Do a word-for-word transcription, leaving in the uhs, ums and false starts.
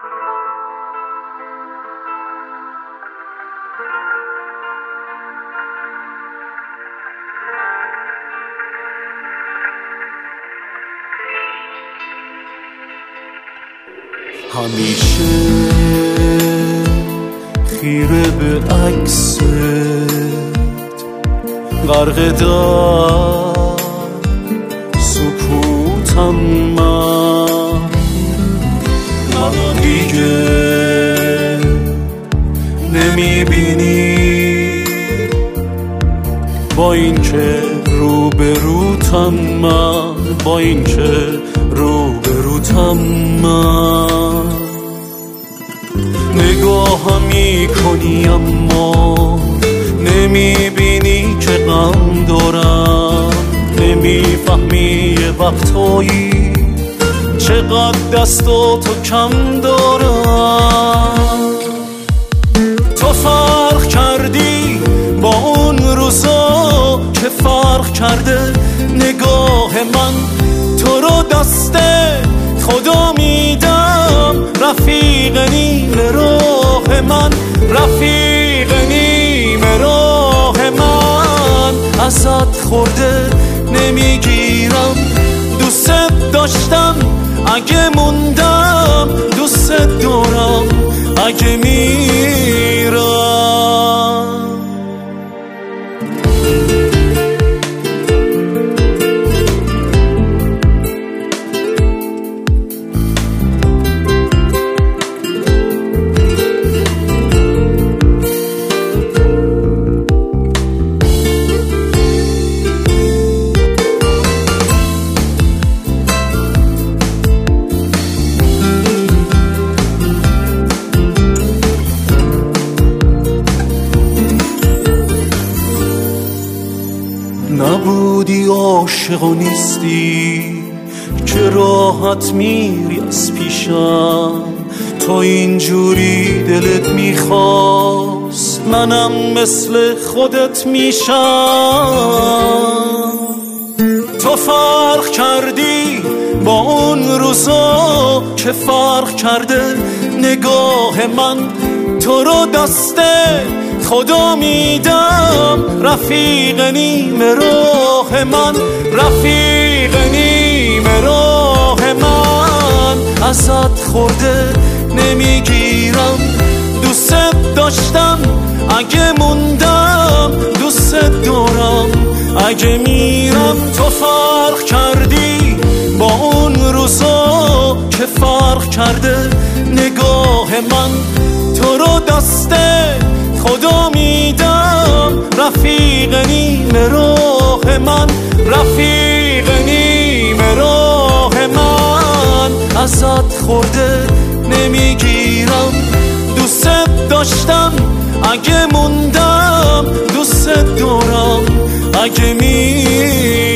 همیشه خیره به عکست غرق در سکوتم من، منو دیگه نمیبینی با این که روبروتم من، با این که روبروتم من. نگاه میکنی اما نمیبینی که غم دارم، نمیفهمی یه وقتایی چقدر دستاتو کم دارم. تو فرق کردی با اون روزا که فرق کرده نگاه من، تو رو دست خدا میدم رفیق نیم راه من، رفیق نیم راه من. ازت خورده نمیگیرم، دوست داشتم اگه موندم، دوست دارم اگه میرم. نبودی عاشق و نیستی که راحت میری از پیشم، تو اینجوری دلت میخواست منم مثل خودت میشم. تو فرق کردی با اون روزا که فرق کرده نگاه من، تو رو دست خدا میدم رفیق نیم راه من، رفیق نیم راه من. ازت خورده نمیگیرم، دوست داشتم اگه موندم، دوست دارم اگه میرم. تو فرق کردی با اون روزا که فرق کرده نگاه من، تو رو دست خدا میدم رفیق نیم راه من، رفیق نیم راه من. ازت خورده نمیگیرم، دوست داشتم اگه موندم، دوست دارم اگه میرم.